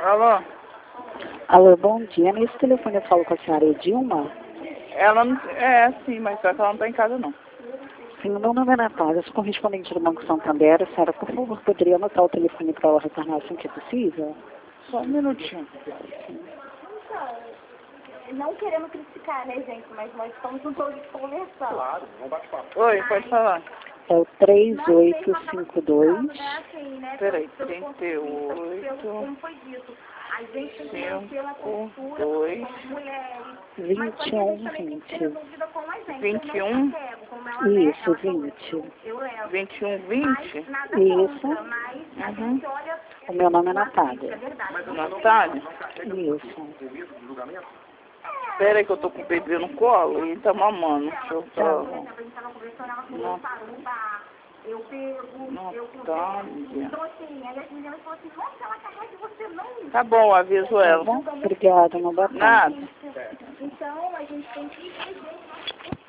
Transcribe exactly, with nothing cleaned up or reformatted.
Alô? Alô, bom dia. Nesse telefone eu falo com a senhora Edilma. Ela não... É, sim, mas só que ela não tá em casa, não. Sim, meu nome é Natália, eu sou correspondente do Banco Santander. A senhora, por favor, poderia anotar o telefone para ela retornar assim que é possível? Só um minutinho. Não queremos criticar, né, gente? Mas nós estamos todos conversando. Claro, vamos bate-papo. Oi, pode falar. É o três oito cinco dois. Peraí, trinta e oito... Como foi dito, a gente tem que manter uma cinco, postura dois, como mulheres. vinte e um vinte. vinte e um? Isso, vinte. vinte e um, vinte? Isso. Uhum. O meu nome é Natália. Natália? Isso. Espera aí que eu tô com o bebê no colo e tá mamando. Deixa eu Tá só... bom. Eu pego, eu Natália. Então, assim, aí as meninas falam assim, nossa, ela carrega e você não. Tá bom, aviso Tá ela. bom? Obrigada, uma boa tarde. Nada. Então, a gente tem que entender.